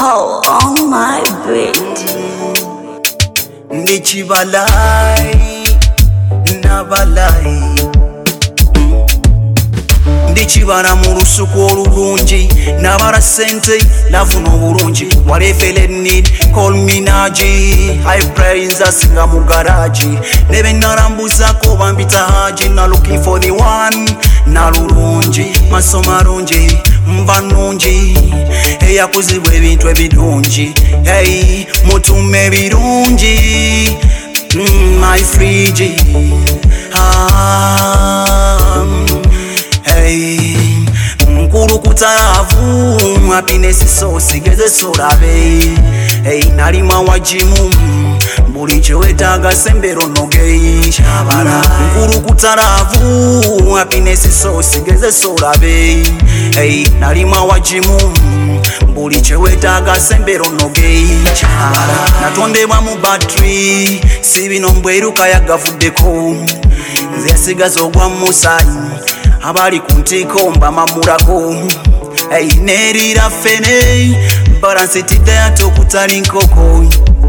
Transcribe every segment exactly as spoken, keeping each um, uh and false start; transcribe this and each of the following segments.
Paul on my beat. Ndichibalai, nabalai. Ndichibana mu lusuku olulungi nabala sente nafuna obulungi whatever need call me Naji high praise asinga mu garage nebe narambuzako bambita haji na looking for the one nalulungi maso marungi mba nungi eyakuzibwa ebintu ebirungi hey mutume birungi mm, my friji ah, hey mkuru kutavu happiness so sigeze sorabe hey nalima wajimu bulicho wetaga sembero noge chabara mkuru kutaravu happiness so sigeze sorabe hey nalima wajimu bulicho wetaga sembero noge chabara natondebwa mu battery sibino mbweruka yagavuddeko nze sigazo gwa musanyi abali kuntiko mbamamurako hey nerira fene baransitide atokutali nkoko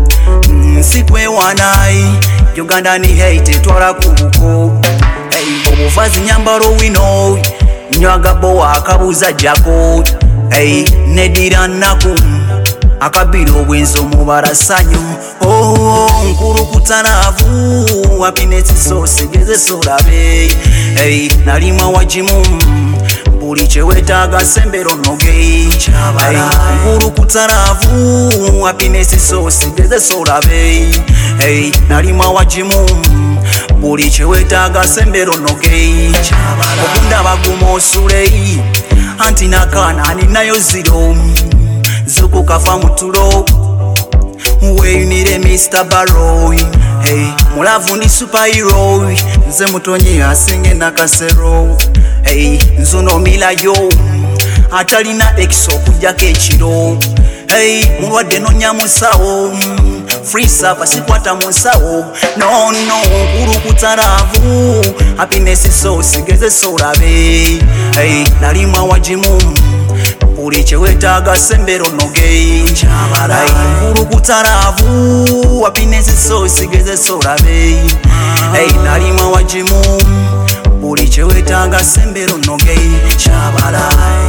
nsikwe wanai Uganda ni hate twala kubuko hey obufazi nyambaro wino nyagabo wakabuza jako hey nedira naku akabiro bwenzo mubarasanyo oh nkuru kutanavu happiness so sigeze sorabe hey nalima wajimu buliche wetaga sembero noge chabara nkuru kutanavu happiness so sigeze sorabe hey nalima wajimu buliche wetaga sembero noge chabara okunda bagumo surei anti nakana ni nayo zero zuku kafa mutulo where you need a Mister Barrow hey mulavu ni superhero nze mutonyi asinge nakasero hey nzuno milayo atalina exo kujake ekiro hey mulwadde nonya musawo free service sikwata musawo no no nkuru kutaravu happiness so sigeze sorabe hey nalima wajimu buliche wetaga sembero noge chabara nkuru kutaravu happiness so sigeze sorabe hey nalima wajimu buliche wetaga sembero noge chabara